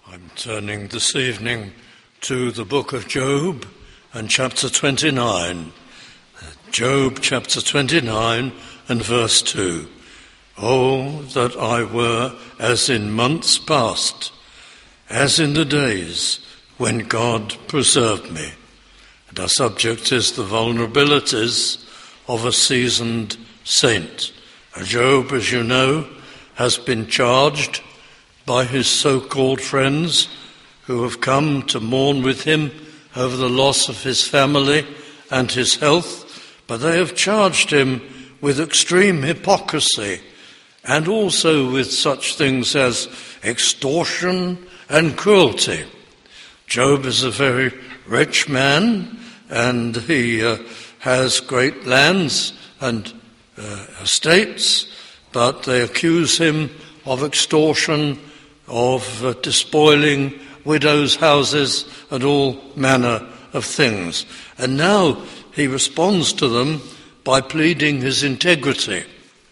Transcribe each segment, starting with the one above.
I'm turning this evening to the book of Job and chapter 29. Job chapter 29 and verse 2. Oh, that I were as in months past, as in the days when God preserved me. And our subject is the vulnerabilities of a seasoned saint. Job, as you know, has been charged by his so-called friends who have come to mourn with him over the loss of his family and his health, but they have charged him with extreme hypocrisy and also with such things as extortion and cruelty. Job is a very rich man, and he has great lands and estates, but they accuse him of extortion, of despoiling widows' houses and all manner of things. And now he responds to them by pleading his integrity.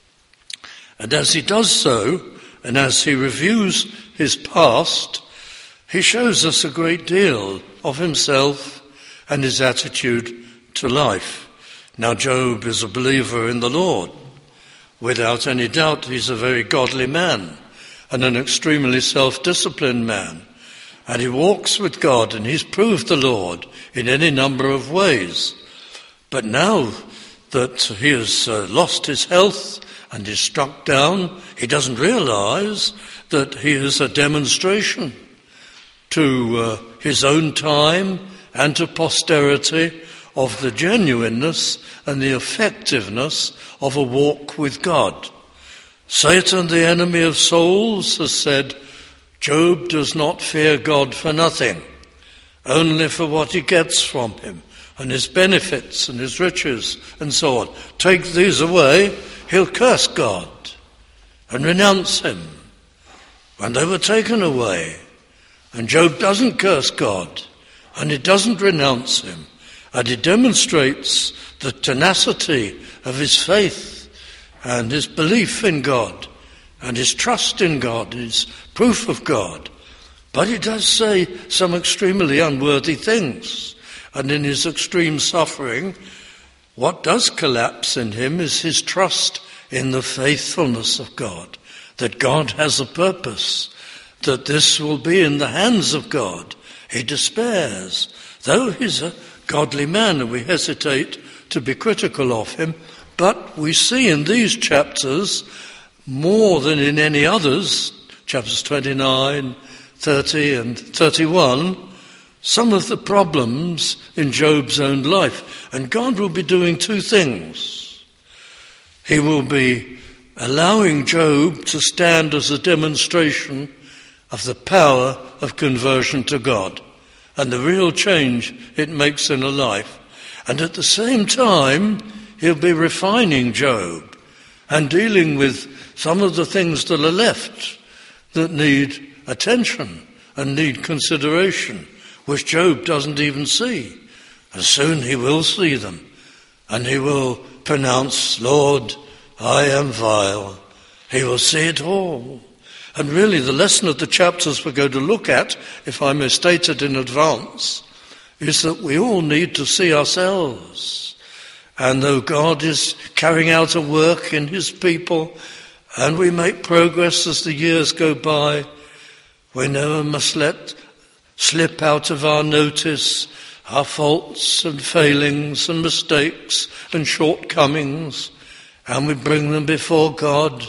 And as he does so, and as he reviews his past, he shows us a great deal of himself and his attitude to life. Now, Job is a believer in the Lord. Without any doubt, he's a very godly man and an extremely self-disciplined man. And he walks with God, and he's proved the Lord in any number of ways. But now that he has lost his health and is struck down, he doesn't realize that he is a demonstration to his own time and to posterity of the genuineness and the effectiveness of a walk with God. Satan, the enemy of souls, has said, Job does not fear God for nothing, only for what he gets from him, and his benefits and his riches and so on. Take these away, he'll curse God and renounce him. And they were taken away, and Job doesn't curse God, and he doesn't renounce him, and he demonstrates the tenacity of his faith and his belief in God and his trust in God, his proof of God. But he does say some extremely unworthy things. And in his extreme suffering, what does collapse in him is his trust in the faithfulness of God, that God has a purpose, that this will be in the hands of God. He despairs. Though he's a godly man, and we hesitate to be critical of him, but we see in these chapters, more than in any others, chapters 29, 30 and 31, some of the problems in Job's own life. And God will be doing two things. He will be allowing Job to stand as a demonstration of the power of conversion to God and the real change it makes in a life. And at the same time, he'll be refining Job and dealing with some of the things that are left that need attention and need consideration, which Job doesn't even see. And soon he will see them, and he will pronounce, Lord, I am vile. He will see it all. And really the lesson of the chapters we're going to look at, if I may state it in advance, is that we all need to see ourselves. And though God is carrying out a work in his people, and we make progress as the years go by, we never must let slip out of our notice our faults and failings and mistakes and shortcomings, and we bring them before God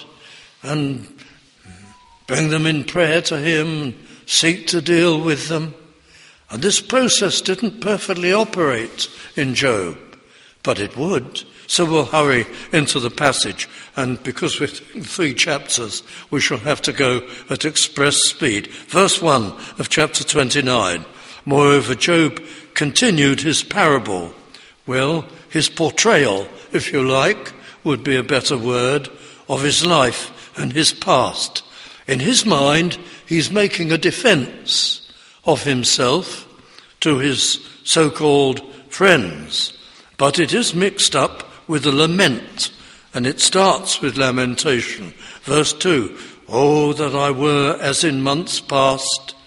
and bring them in prayer to him and seek to deal with them. And this process didn't perfectly operate in Job, but it would. So we'll hurry into the passage, and because we're doing 3 chapters, we shall have to go at express speed. Verse 1 of chapter 29. Moreover, Job continued his parable. Well, his portrayal, if you like, would be a better word, of his life and his past. In his mind, he's making a defense of himself to his so-called friends. But it is mixed up with a lament, and it starts with lamentation. Verse 2, Oh, that I were as in months past,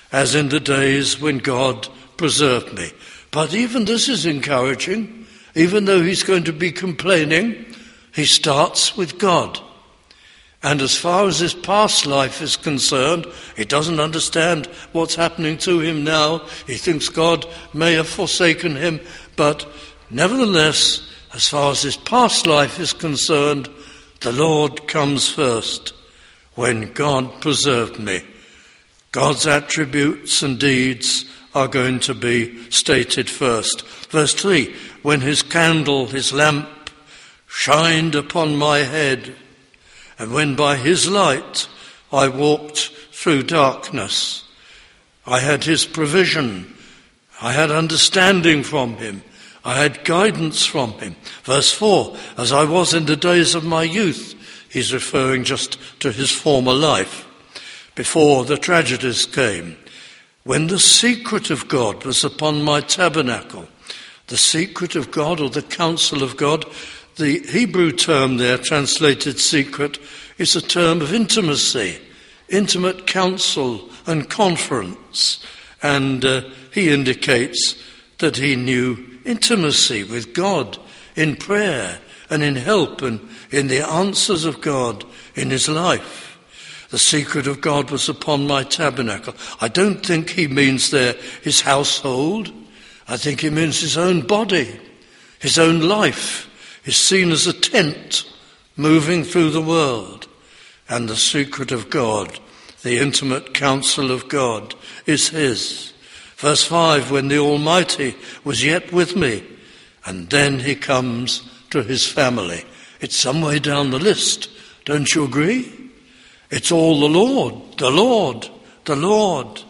as in the days when God preserved me. But even this is encouraging. Even though he's going to be complaining, he starts with God. And as far as his past life is concerned, he doesn't understand what's happening to him now. He thinks God may have forsaken him, but nevertheless, as far as his past life is concerned, the Lord comes first. When God preserved me, God's attributes and deeds are going to be stated first. Verse 3, when his candle, his lamp, shined upon my head, and when by his light I walked through darkness, I had his provision, I had understanding from him, I had guidance from him. Verse 4, as I was in the days of my youth, he's referring just to his former life, before the tragedies came, when the secret of God was upon my tabernacle. The secret of God, or the counsel of God, the Hebrew term there, translated secret, is a term of intimacy, intimate counsel and conference. And he indicates that he knew intimacy with God in prayer and in help and in the answers of God in his life. The secret of God was upon my tabernacle. I don't think he means there his household. I think he means his own body, his own life is seen as a tent moving through the world. And the secret of God, the intimate counsel of God, is his. Verse 5, when the Almighty was yet with me, and then he comes to his family. It's some way down the list, don't you agree? It's all the Lord, the Lord, the Lord.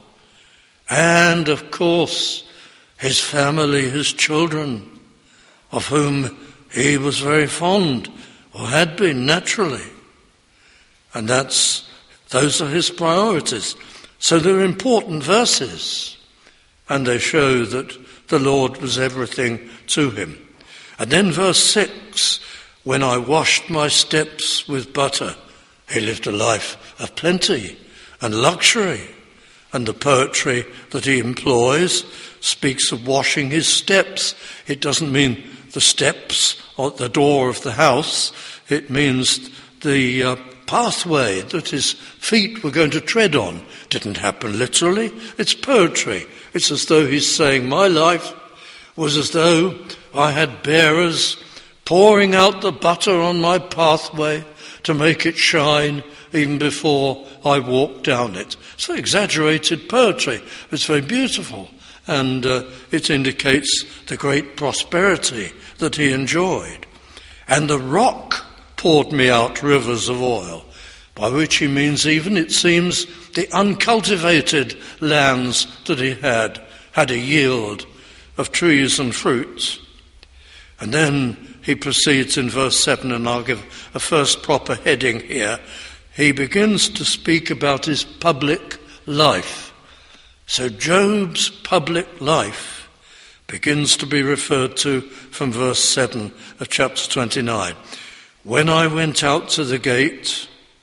And of course, his family, his children, of whom he was very fond, or had been naturally. And those are his priorities. So they're important verses. And they show that the Lord was everything to him. And then verse 6, when I washed my steps with butter, he lived a life of plenty and luxury. And the poetry that he employs speaks of washing his steps. It doesn't mean the steps at the door of the house. It means the pathway that his feet were going to tread on. Didn't happen literally. It's poetry. It's as though he's saying, my life was as though I had bearers pouring out the butter on my pathway to make it shine even before I walked down it. So exaggerated poetry. It's very beautiful. And it indicates the great prosperity that he enjoyed. And the rock poured me out rivers of oil, by which he means even, it seems, the uncultivated lands that he had a yield of trees and fruits. And then he proceeds in verse 7, and I'll give a first proper heading here. He begins to speak about his public life. So Job's public life begins to be referred to from verse 7 of chapter 29. When I went out to the gate,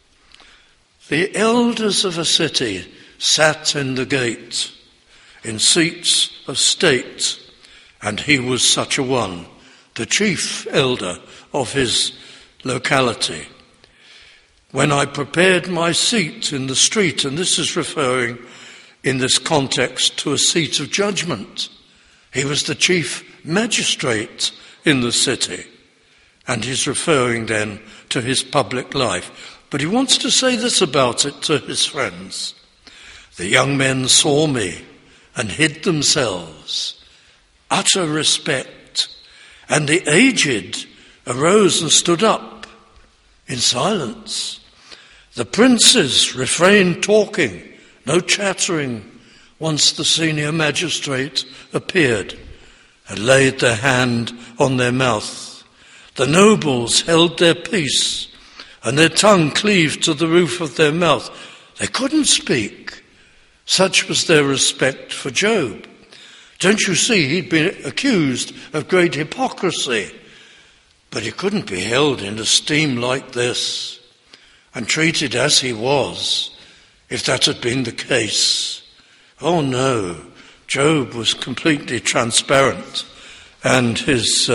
the elders of a city sat in the gate, in seats of state, and he was such a one, the chief elder of his locality. When I prepared my seat in the street, and this is referring in this context to a seat of judgment. He was the chief magistrate in the city, and he's referring then to his public life. But he wants to say this about it to his friends. The young men saw me and hid themselves, utter respect, and the aged arose and stood up in silence. The princes refrained talking, no chattering, once the senior magistrate appeared and laid their hand on their mouth. The nobles held their peace, and their tongue cleaved to the roof of their mouth. They couldn't speak. Such was their respect for Job. Don't you see, he'd been accused of great hypocrisy, but he couldn't be held in esteem like this and treated as he was, if that had been the case. Oh no, Job was completely transparent, and his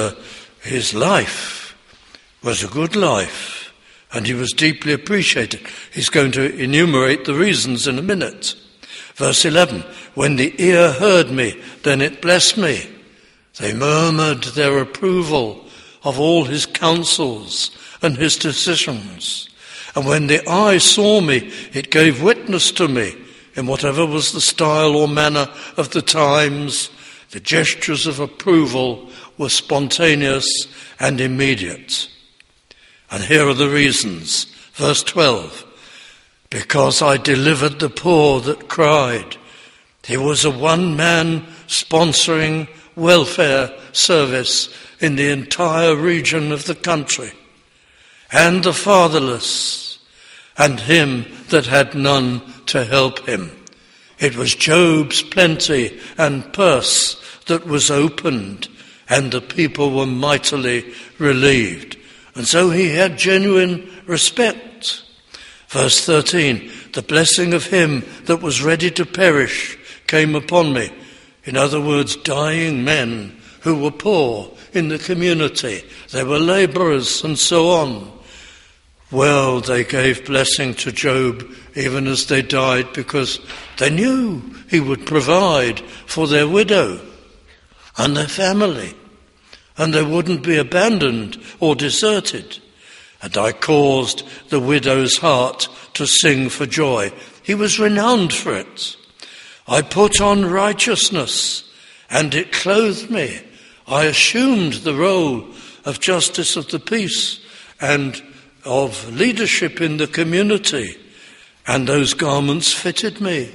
life was a good life, and he was deeply appreciated. He's going to enumerate the reasons in a minute. Verse 11, when the ear heard me, then it blessed me. They murmured their approval of all his counsels and his decisions. And when the eye saw me, it gave witness to me in whatever was the style or manner of the times. The gestures of approval were spontaneous and immediate. And here are the reasons. Verse 12, because I delivered the poor that cried. He was a one-man sponsoring welfare service in the entire region of the country, and the fatherless, and him that had none to help him. It was Job's plenty and purse that was opened, and the people were mightily relieved. And so he had genuine respect. Verse 13, the blessing of him that was ready to perish came upon me. In other words, dying men who were poor in the community. They were labourers and so on. Well, they gave blessing to Job even as they died, because they knew he would provide for their widow and their family, and they wouldn't be abandoned or deserted. And I caused the widow's heart to sing for joy. He was renowned for it. I put on righteousness, and it clothed me. I assumed the role of justice of the peace and of leadership in the community, and those garments fitted me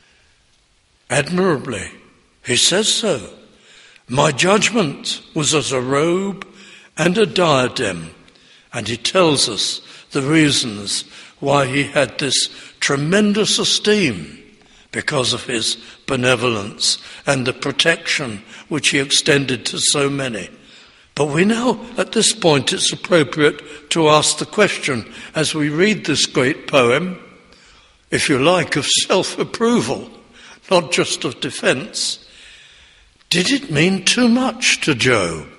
admirably. He says so. My judgment was as a robe and a diadem, and he tells us the reasons why he had this tremendous esteem, because of his benevolence and the protection which he extended to so many. But we know at this point it's appropriate to ask the question, as we read this great poem, if you like, of self-approval, not just of defense, did it mean too much to Job?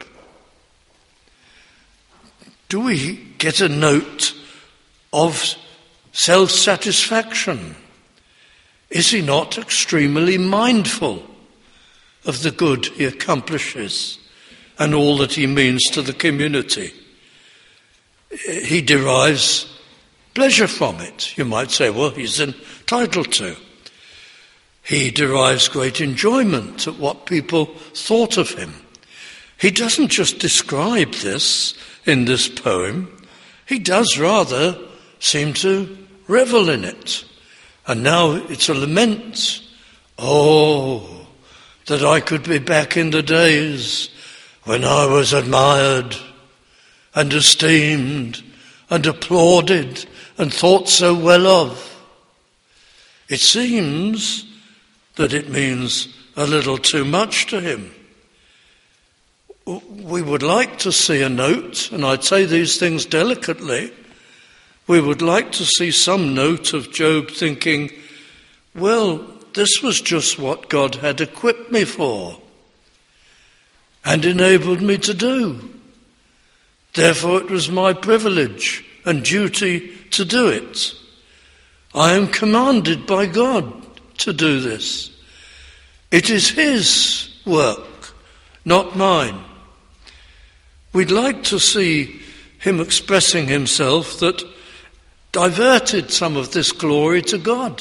Do we get a note of self-satisfaction? Is he not extremely mindful of the good he accomplishes and all that he means to the community? He derives pleasure from it. You might say, well, he's entitled to. He derives great enjoyment at what people thought of him. He doesn't just describe this in this poem. He does rather seem to revel in it. And now it's a lament. Oh, that I could be back in the days when I was admired and esteemed and applauded and thought so well of. It seems that it means a little too much to him. We would like to see a note, and I'd say these things delicately. We would like to see some note of Job thinking, well, this was just what God had equipped me for and enabled me to do. Therefore, it was my privilege and duty to do it. I am commanded by God to do this. It is his work, not mine. We'd like to see him expressing himself that diverted some of this glory to God.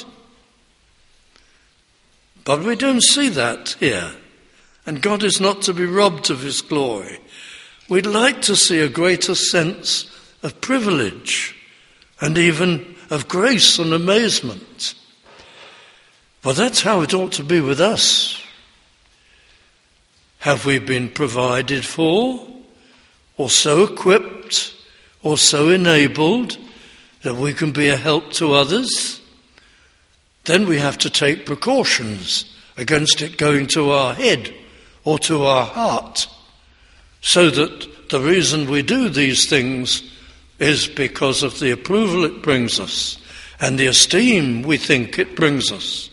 But we don't see that here, and God is not to be robbed of his glory. We'd like to see a greater sense of privilege and even of grace and amazement. Well, that's how it ought to be with us. Have we been provided for, or so equipped, or so enabled that we can be a help to others? Then we have to take precautions against it going to our head or to our heart, so that the reason we do these things is because of the approval it brings us and the esteem we think it brings us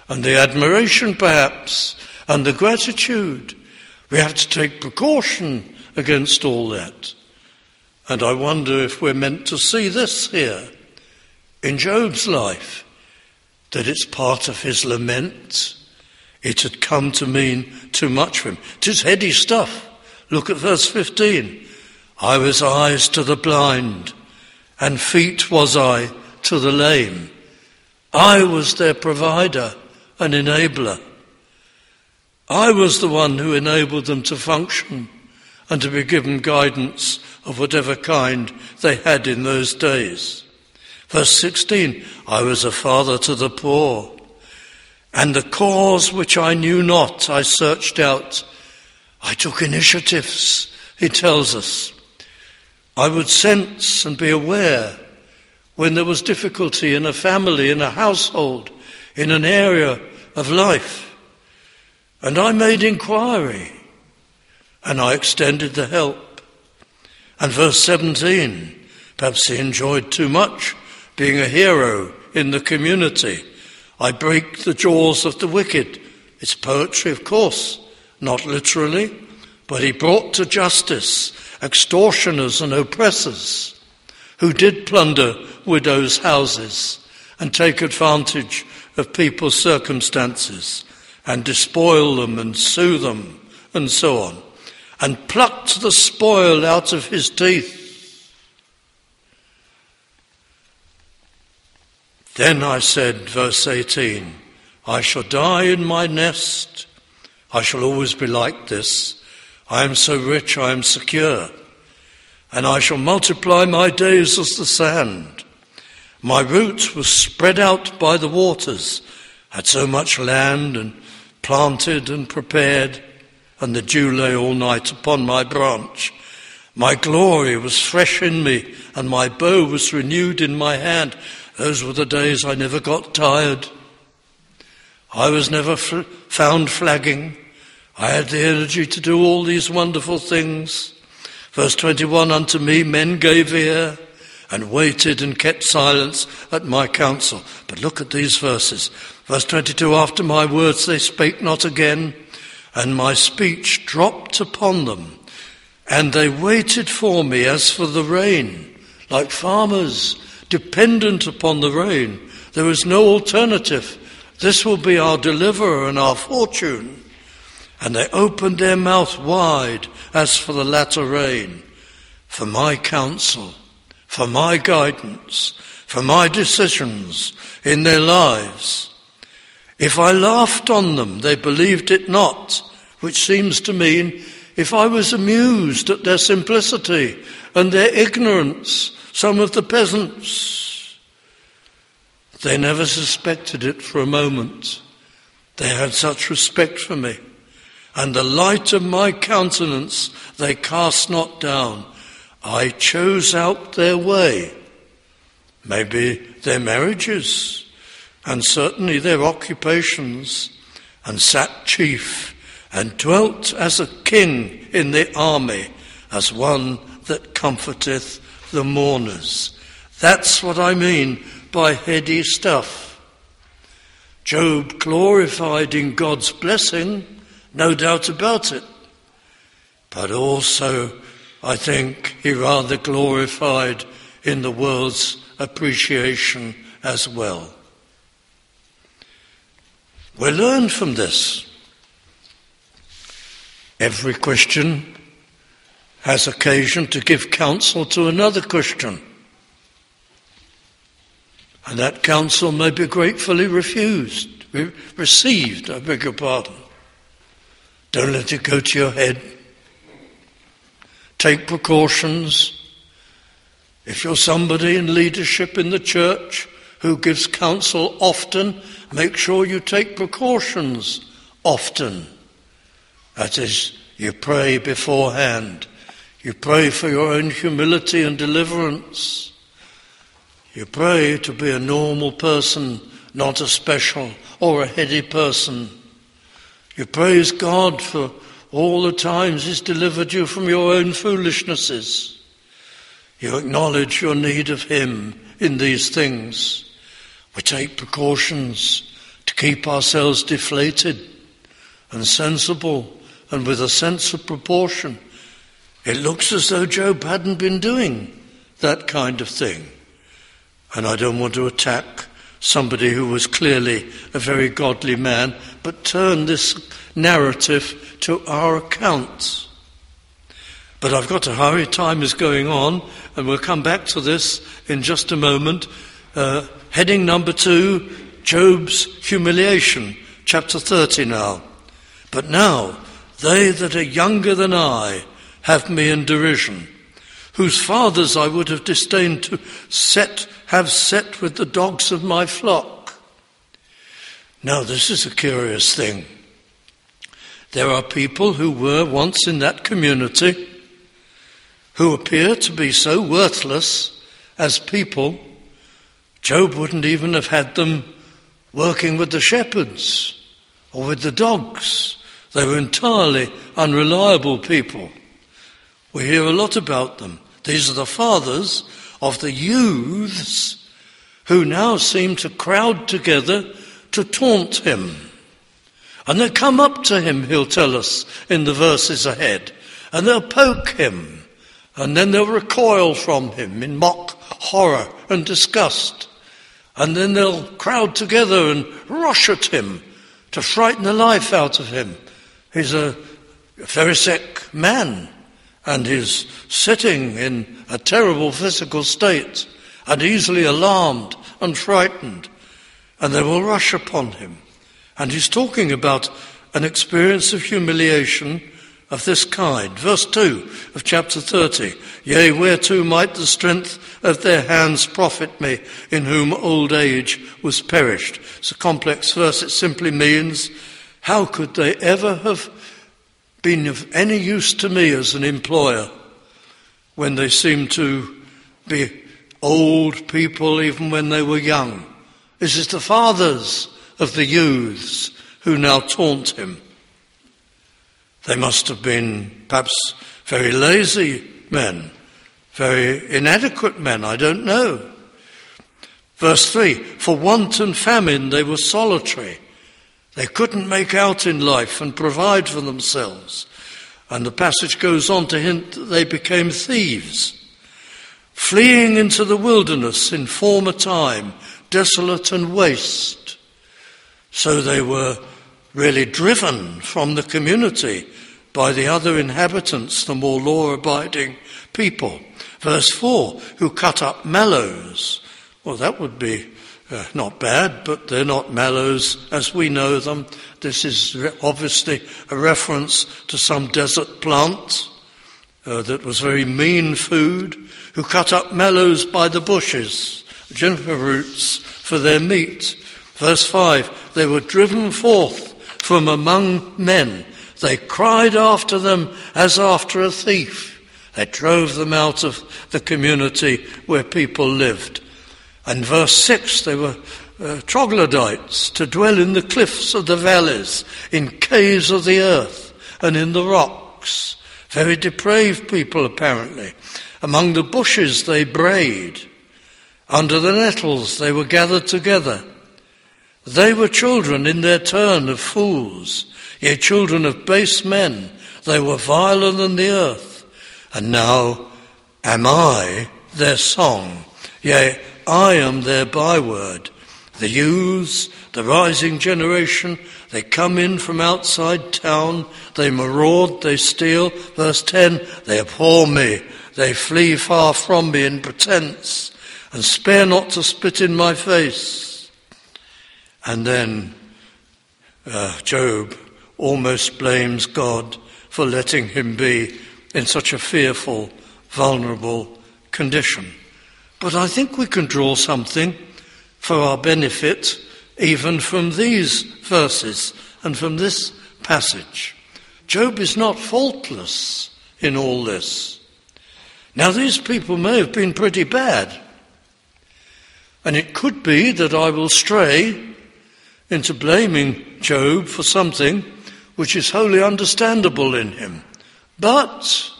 and the admiration perhaps, and the gratitude. We have to take precaution against all that. And I wonder if we're meant to see this here in Job's life, that it's part of his lament. It had come to mean too much for him. It is heady stuff. Look at verse 15. I was eyes to the blind, and feet was I to the lame. I was their provider and enabler. I was the one who enabled them to function and to be given guidance of whatever kind they had in those days. Verse 16, I was a father to the poor, and the cause which I knew not I searched out. I took initiatives, he tells us. I would sense and be aware when there was difficulty in a family, in a household, in an area of life. And I made inquiry, and I extended the help. And verse 17, perhaps he enjoyed too much being a hero in the community. I break the jaws of the wicked. It's poetry, of course, not literally, but he brought to justice extortioners and oppressors who did plunder widows' houses and take advantage of people's circumstances and despoil them and sue them and so on, and plucked the spoil out of his teeth. Then I said, verse 18, I shall die in my nest. I shall always be like this. I am so rich, I am secure. And I shall multiply my days as the sand. My root was spread out by the waters, had so much land and planted and prepared, and the dew lay all night upon my branch. My glory was fresh in me, and my bow was renewed in my hand. Those were the days I never got tired. I was never found flagging. I had the energy to do all these wonderful things. Verse 21, unto me men gave ear and waited and kept silence at my counsel. But look at these verses. Verse 22, after my words they spake not again, and my speech dropped upon them. And they waited for me as for the rain, like farmers dependent upon the rain. There is no alternative. This will be our deliverer and our fortune. And they opened their mouth wide as for the latter rain, for my counsel, for my guidance, for my decisions in their lives. If I laughed on them, they believed it not, which seems to mean if I was amused at their simplicity and their ignorance, some of the peasants, they never suspected it for a moment. They had such respect for me. And the light of my countenance they cast not down. I chose out their way, maybe their marriages, and certainly their occupations, and sat chief, and dwelt as a king in the army, as one that comforteth the mourners. That's what I mean by heady stuff. Job glorified in God's blessing, no doubt about it. But also, I think he rather glorified in the world's appreciation as well. We learn from this. Every Christian has occasion to give counsel to another Christian. And that counsel may be gratefully received, I beg your pardon. Don't let it go to your head. Take precautions. If you're somebody in leadership in the church who gives counsel often, make sure you take precautions often. That is, you pray beforehand. You pray for your own humility and deliverance. You pray to be a normal person, not a special or a heady person. You praise God for all the times he's delivered you from your own foolishnesses. You acknowledge your need of him in these things. We take precautions to keep ourselves deflated and sensible and with a sense of proportion. It looks as though Job hadn't been doing that kind of thing. And I don't want to attack somebody who was clearly a very godly man, but turn this narrative to our account. But I've got to hurry, time is going on, and we'll come back to this in just a moment. Heading number 2, Job's humiliation, chapter 30 now. But now, they that are younger than I have me in derision, whose fathers I would have disdained to have set with the dogs of my flock. Now, this is a curious thing. There are people who were once in that community who appear to be so worthless as people, Job wouldn't even have had them working with the shepherds or with the dogs. They were entirely unreliable people. We hear a lot about them. These are the fathers of the youths who now seem to crowd together to taunt him. And they come up to him, he'll tell us in the verses ahead, and they'll poke him. And then they'll recoil from him in mock horror and disgust. And then they'll crowd together and rush at him to frighten the life out of him. He's a very sick man, and he's sitting in a terrible physical state and easily alarmed and frightened. And they will rush upon him. And he's talking about an experience of humiliation of this kind. Verse 2 of chapter 30. Yea, whereto might the strength of their hands profit me, in whom old age was perished. It's a complex verse. It simply means, how could they ever have been of any use to me as an employer when they seem to be old people even when they were young? This is the fathers of the youths who now taunt him. They must have been perhaps very lazy men, very inadequate men, I don't know. Verse 3, for want and famine they were solitary. They couldn't make out in life and provide for themselves. And the passage goes on to hint that they became thieves, fleeing into the wilderness in former time, desolate and waste. So they were really driven from the community by the other inhabitants, the more law-abiding people. Verse 4, who cut up mallows. Well, that would be not bad, but they're not mallows as we know them. This is obviously a reference to some desert plant that was very mean food, who cut up mallows by the bushes, juniper roots for their meat. Verse 5, they were driven forth from among men. They cried after them as after a thief. They drove them out of the community where people lived. And verse 6, they were troglodytes, to dwell in the cliffs of the valleys, in caves of the earth, and in the rocks. Very depraved people, apparently. Among the bushes they brayed. Under the nettles they were gathered together. They were children in their turn of fools, yea, children of base men. They were viler than the earth. And now am I their song, yea, I am their byword. The youths, the rising generation, they come in from outside town, they maraud, they steal. Verse 10, they abhor me, they flee far from me in pretense, and spare not to spit in my face. And then Job almost blames God for letting him be in such a fearful, vulnerable condition. But I think we can draw something for our benefit even from these verses and from this passage. Job is not faultless in all this. Now, these people may have been pretty bad, and it could be that I will stray into blaming Job for something which is wholly understandable in him. But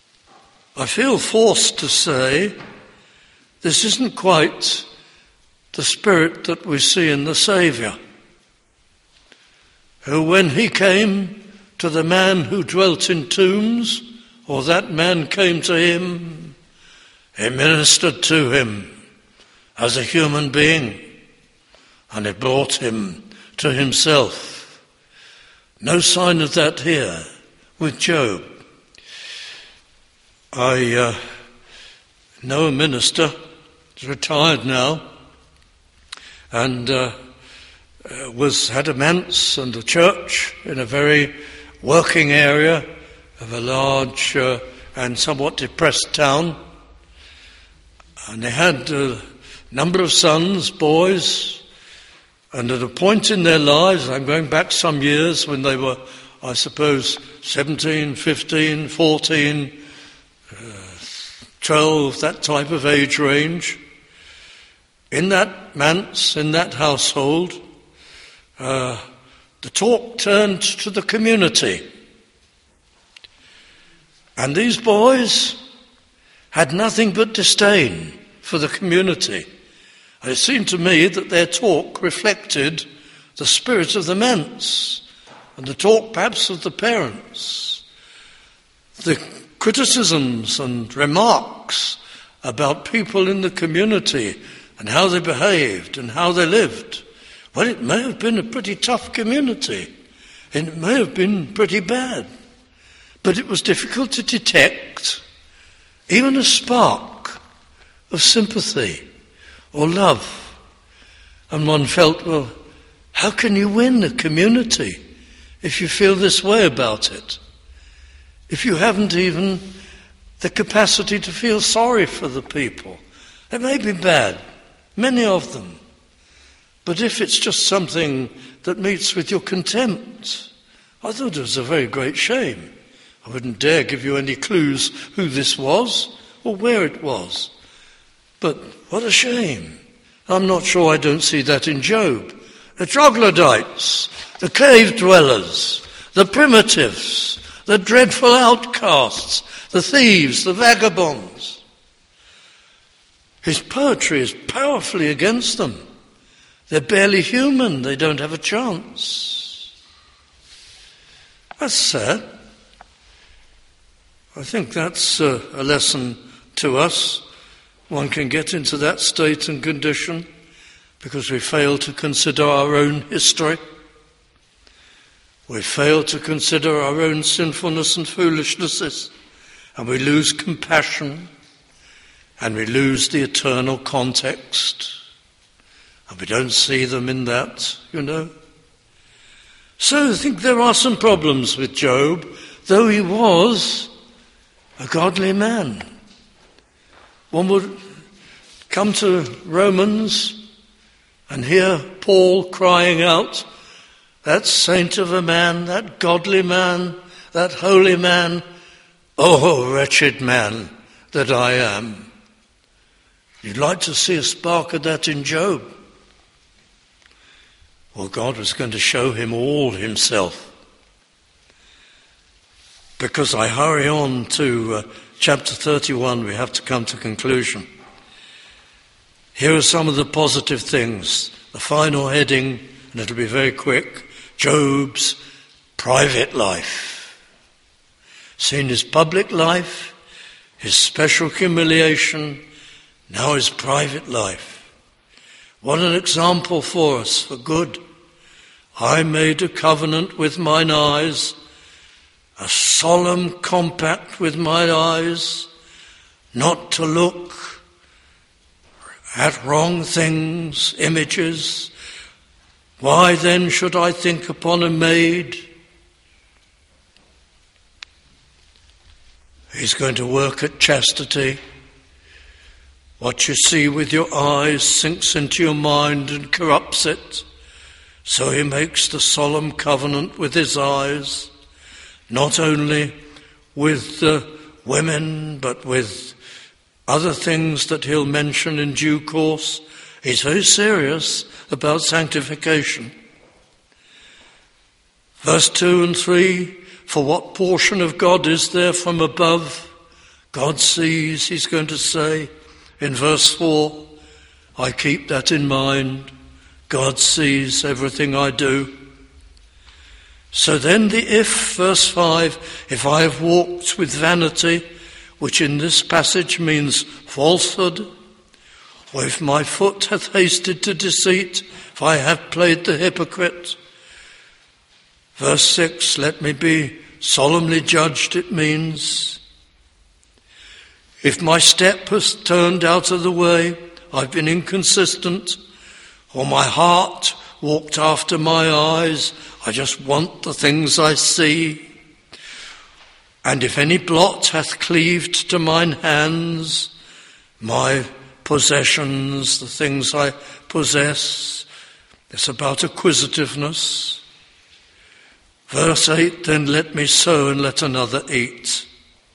I feel forced to say this isn't quite the spirit that we see in the Saviour, who when he came to the man who dwelt in tombs, or that man came to him, he ministered to him as a human being, and it brought him to himself. No sign of that here with Job. I know a minister, he's retired now, and had a manse and a church in a very working area of a large and somewhat depressed town. And they had a number of sons, boys, and at a point in their lives, I'm going back some years when they were, I suppose, 17, 15, 14, 12, that type of age range. In that manse, in that household, the talk turned to the community. And these boys had nothing but disdain for the community. And it seemed to me that their talk reflected the spirit of the manse and the talk perhaps of the parents. The criticisms and remarks about people in the community and how they behaved and how they lived. Well, it may have been a pretty tough community, and it may have been pretty bad, but it was difficult to detect even a spark of sympathy or love. And one felt, well, how can you win a community if you feel this way about it? If you haven't even the capacity to feel sorry for the people. It may be bad, many of them. But if it's just something that meets with your contempt, I thought it was a very great shame. I wouldn't dare give you any clues who this was or where it was. But what a shame. I'm not sure I don't see that in Job. The troglodytes, the cave dwellers, the primitives, the dreadful outcasts, the thieves, the vagabonds. His poetry is powerfully against them. They're barely human. They don't have a chance. That's sad. I think that's a lesson to us. One can get into that state and condition because we fail to consider our own history. We fail to consider our own sinfulness and foolishnesses, and we lose compassion, and we lose the eternal context. And we don't see them in that, you know. So I think there are some problems with Job, though he was a godly man. One would come to Romans and hear Paul crying out, that saint of a man, that godly man, that holy man, oh, wretched man that I am. You'd like to see a spark of that in Job. Well, God was going to show him all himself. Because I hurry on to chapter 31, we have to come to conclusion. Here are some of the positive things. The final heading, and it'll be very quick, Job's private life. Seen his public life, his special humiliation, now his private life. What an example for us, for good. I made a covenant with mine eyes, a solemn compact with my eyes, not to look at wrong things, images. Why then should I think upon a maid? He's going to work at chastity. What you see with your eyes sinks into your mind and corrupts it. So he makes the solemn covenant with his eyes, not only with women, but with other things that he'll mention in due course. He's very serious about sanctification. Verse 2 and 3, for what portion of God is there from above? God sees, he's going to say. In verse 4, I keep that in mind. God sees everything I do. So then the if, verse 5, if I have walked with vanity, which in this passage means falsehood, or if my foot hath hasted to deceit, if I have played the hypocrite. Verse 6, let me be solemnly judged, it means. If my step has turned out of the way, I've been inconsistent, or my heart walked after my eyes, I just want the things I see. And if any blot hath cleaved to mine hands, my possessions, the things I possess, it's about acquisitiveness. Verse 8, then let me sow and let another eat.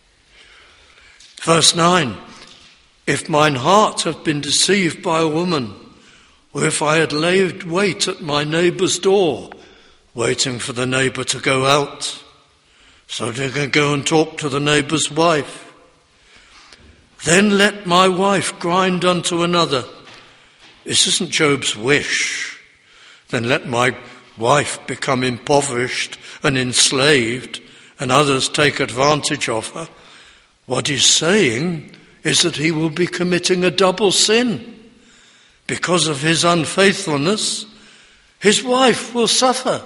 Verse 9, if mine heart have been deceived by a woman, or if I had laid wait at my neighbour's door, waiting for the neighbour to go out, so they can go and talk to the neighbour's wife, then let my wife grind unto another. This isn't Job's wish. Then let my wife become impoverished and enslaved, and others take advantage of her. What he's saying is that he will be committing a double sin. Because of his unfaithfulness, his wife will suffer.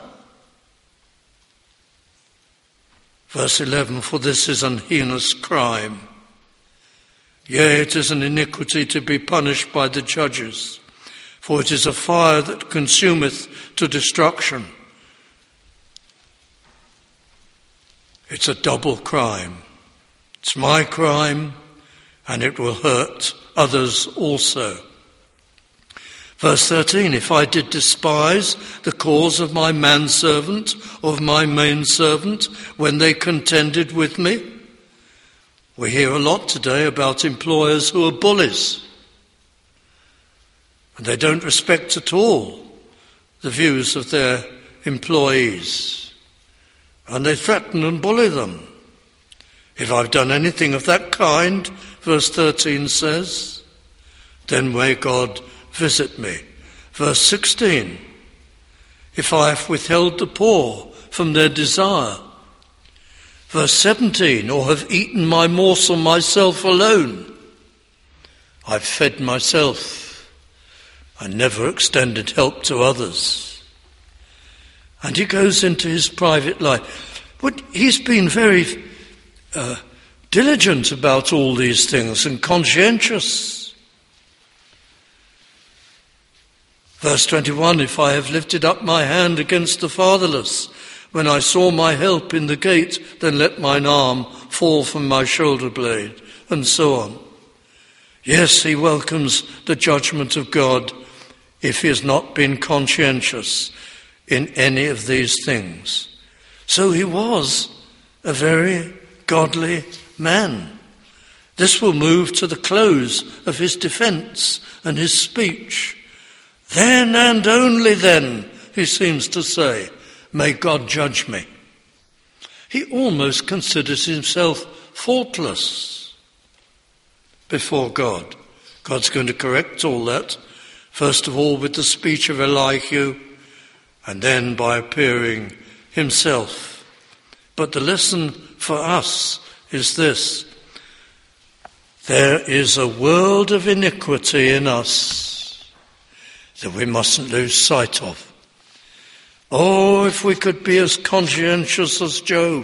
Verse 11, for this is an heinous crime. Yea, it is an iniquity to be punished by the judges, for it is a fire that consumeth to destruction. It's a double crime. It's my crime, and it will hurt others also. Verse 13, if I did despise the cause of my manservant or of my maidservant when they contended with me. We hear a lot today about employers who are bullies. And they don't respect at all the views of their employees. And they threaten and bully them. If I've done anything of that kind, verse 13 says, then may God visit me. Verse 16, if I have withheld the poor from their desire. Verse 17, or have eaten my morsel myself alone. I've fed myself. I never extended help to others. And he goes into his private life. But he's been very diligent about all these things and conscientious. Verse 21, if I have lifted up my hand against the fatherless, when I saw my help in the gate, then let mine arm fall from my shoulder blade, and so on. Yes, he welcomes the judgment of God if he has not been conscientious in any of these things. So he was a very godly man. This will move to the close of his defence and his speech. Then and only then, he seems to say, may God judge me. He almost considers himself faultless before God. God's going to correct all that, first of all with the speech of Elihu, and then by appearing himself. But the lesson for us is this: there is a world of iniquity in us that we mustn't lose sight of. Oh, if we could be as conscientious as Job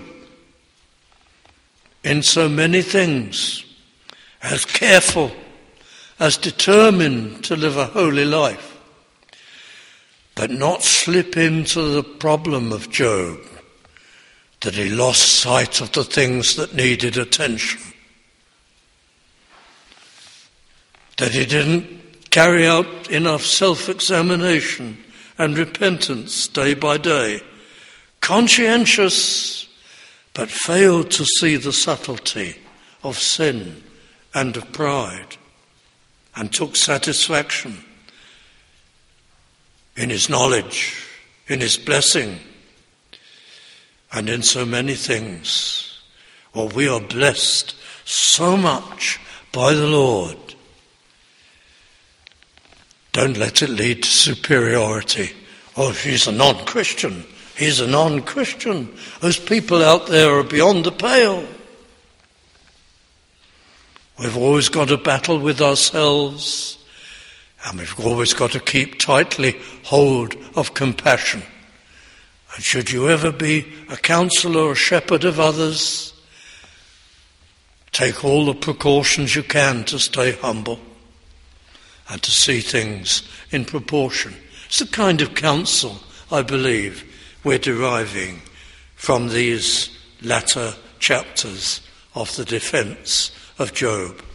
in so many things, as careful, as determined to live a holy life, but not slip into the problem of Job, that he lost sight of the things that needed attention, that he didn't carry out enough self-examination and repentance day by day, conscientious, but failed to see the subtlety of sin and of pride, and took satisfaction in his knowledge, in his blessing, and in so many things. Oh, we are blessed so much by the Lord. Don't let it lead to superiority. Oh, he's a non-Christian. He's a non-Christian. Those people out there are beyond the pale. We've always got to battle with ourselves, and we've always got to keep tightly hold of compassion. And should you ever be a counsellor or shepherd of others, take all the precautions you can to stay humble and to see things in proportion. It's the kind of counsel, I believe, we're deriving from these latter chapters of the defence of Job.